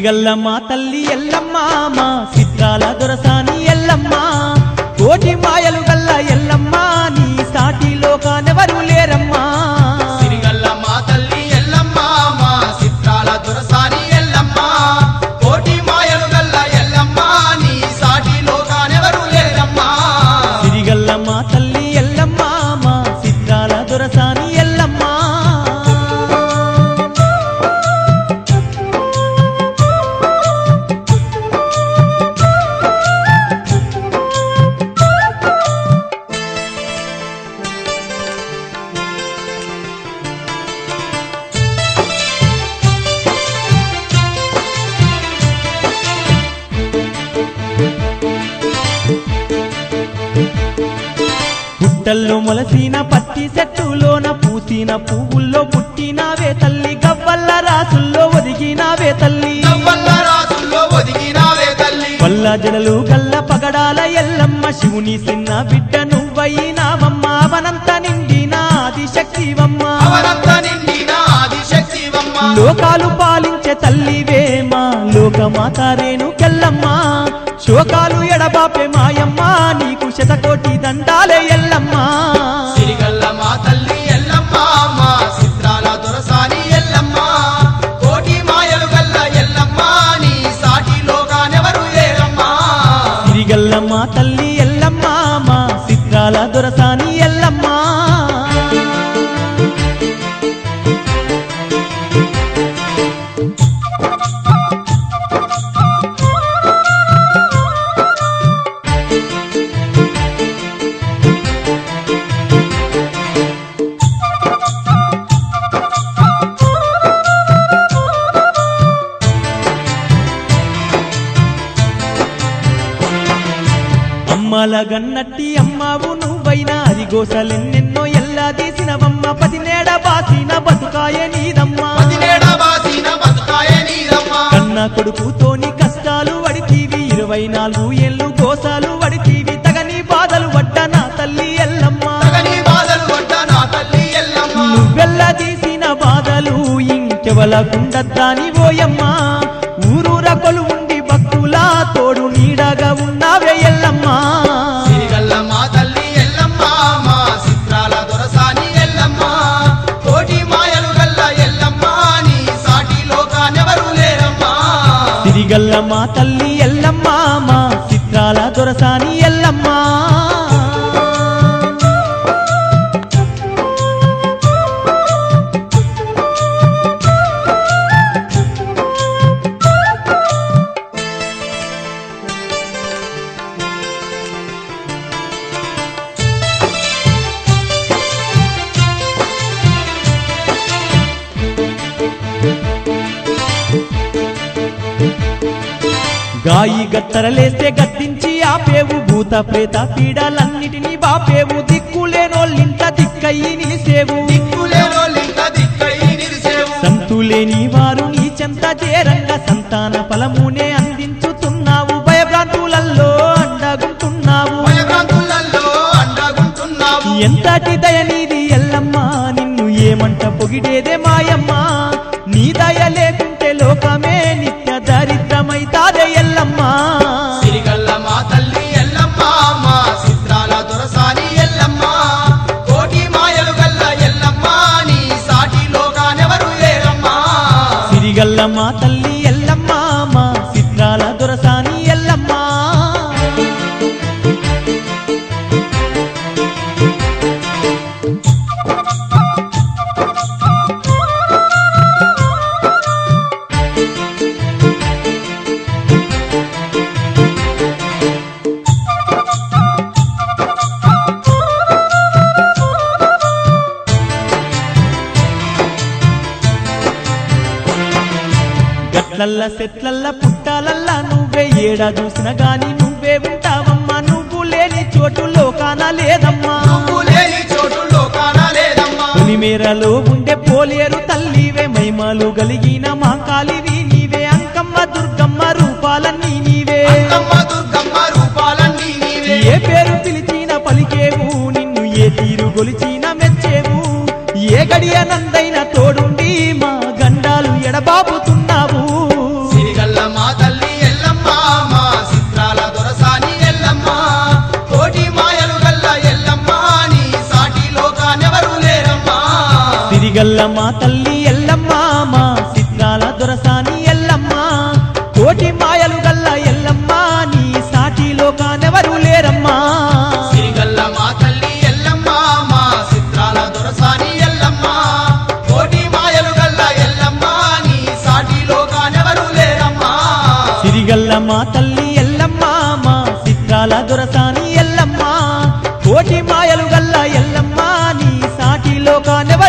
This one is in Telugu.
సిరిగల్లమ్మ తల్లి ఎల్లమ్మ మా చిత్రాల దొరసాని ఎల్లమ్మ కోటి మాయలు గల్ల ఎల్లమ్మ నీ సాటిలో కానెవరు లేరమ్మా సిరిగల్లమ్మ తల్లి ఎల్లమ్మ మా చిత్రాల దొరసాని ఎల్లమ్మ కోటి మాయలు గల్ల ఎల్లమ్మ నీ సాటిలో కానెవరు లేరమ్మా సిరిగల్లమ్మ తల్లి ఎల్లమ్మ మా చిత్రాల దొరసాని ఎల్లమ్మ పుట్టల్లో మొలసిన పత్తి చెట్టులోన పూసిన పువ్వుల్లో పుట్టినావే తల్లి గవ్వల్ల రాసుల్లో ఒదిగినావే తల్లి నవ్వల్ల రాసుల్లో ఒదిగినావే తల్లి వల్ల జడలు గల్ల పగడాల ఎల్లమ్మ శివుని చిన్న బిడ్డ నువ్వయినావమ్మ అవనంత నిండిన ఆదిశక్తివమ్మ అవనంత నిండిన ఆదిశక్తివమ్మ లోకాలు పాలించే తల్లివే మా లోకమాత రేణుకెల్లమ్మ శోకాలు ఎడబాపే మాయమ్మ నీకు శతకోటి దండాలే ఎల్లమ్మ సిరిగల్లమ్మ తల్లి ఎల్లమ్మ మా చిత్రాల దొరసాని ఎల్లమ్మ కోటి మాయలు గల్ల ఎల్లమ్మ నీ సాటిలో కానెవరు లేరమ్మా సిరిగల్లమ్మ తల్లి ఎల్లమ్మ మా చిత్రాల దొరసాని ఎల్లమ్మ అమ్మల గన్నట్టి అమ్మవు నువ్వైనా అరిగోసలెన్నెన్నో ఎల్లా తీసినవమ్మ పదినేడ బాసిన బతుకాయ నీదమ్మ పదినేడ బాసిన బతుకాయ నీదమ్మా కన్న కొడుకుతోని కష్టాలు వడితీవి 24 ఏళ్ళు గోసాలు వడితీవి తగని బాధలు వడ్డ నా తల్లి ఎల్లమ్మ తగని బాధలు వడ్డ నా తల్లి ఎల్లమ్మ నువ్వెల్లా తీసిన బాధలు ఇంకెవలకుండద్దాని ఓయమ్మ ఊరూర కొలువుండి భక్తుల తోడు నీడగా ఉన్నావే ఎల్లమ్మ సిరిగల్లమ్మ తల్లి ఎల్లమ్మ మా చిత్రాల దొరసాని ఎల్లమ్మ కోటి మాయలు గల్ల ఎల్లమ్మ నీ సాటిలో కానెవరు లేరమ్మా సిరిగల్లమ్మ తల్లి ఎల్లమ్మ మా చిత్రాల దొరసాని ఎల్లమ్మ గాయి గత్తరలేస్తే గద్దించి ఆపేవు భూత ప్రేత పీడలన్నిటినీ బాపేవు దిక్కులేనోళ్ళింట దిక్కయి నిలిసేవు దిక్కులేనోళ్ళింక దిక్కయి నిలిసేవు సంతులేని వారు నీ చెంత చేరంగా సంతాన ఫలమునే అందించుతున్నావు భయభ్రాంతులల్లో అండగుంటున్నావు భయభ్రాంతులలో అండగుంటున్నావు ఎంతటి దయనీది ఎల్లమ్మ నిన్ను ఏమంట పొగిడేదే మాయమ్మ నీ దయ లేకుంటే లోకమే నిత్య దరిద్రమైతాదే ఎల్లమ్మ సిరిగల్లమ్మ తల్లి ఎల్లమ్మ మా చిత్రాల దొరసాని ఎల్లమ్మ కోటి మాయలు గల్ల ఎల్లమ్మ నీ సాటిలో కానెవరు లేరమ్మా సిరిగల్లమ్మ తల్లి ఎల్లమ్మ మా చిత్రాల దొరసాని ఎల్లమ్మ గట్లల్ల చెట్లల్ల పుట్టాలల్లా నువ్వే ఏడా చూసిన గాని నువ్వే ఉంటావమ్మా నువ్వు లేని చోటు లోకాన లేదమ్మా నువ్వు లేని చోటు లోకాన లేదమ్మా పులిమేరలో ఉండే పోలేరు తల్లివే మహిమలు కలిగిన మా కాలివి నీవే అంకమ్మ దుర్గమ్మ రూపాలన్నీ నీవే అంకమ్మ దుర్గమ్మ రూపాలన్నీ నీవే ఏ పేరు పిలిచిన పలికేవు నిన్ను ఏ తీరు గొలిచిన మెచ్చేవు ఏ గడియ నందైన తోడుండి మా గండాలు ఎడబాపుతున్నావు సిరిగల్లమ్మ సిరిగల్ల మా తల్లి ఎల్లమ్మ మా చిత్రాల దొరసాని ఎల్లమ్మ కోటి మాయలు గల్ల ఎల్లమ్మ నీ సాటిలో కానెవరు లేరమ్మా సిరిగల్ల మా తల్లి ఎల్లమ్మ మా చిత్రాల దొరసాని ఎల్లమ్మ కోటి మాయలు గల్ల ఎల్లమ్మ నీ సాటిలో కానెవరు లేరమ్మా సిరిగల్ల మా తల్లి ఎల్లమ్మ మా చిత్రాల దొరసాని ఎల్లమ్మ కోటి మాయలు గల్ల ఎల్లమ్మ నీ సాటిలో కానెవరు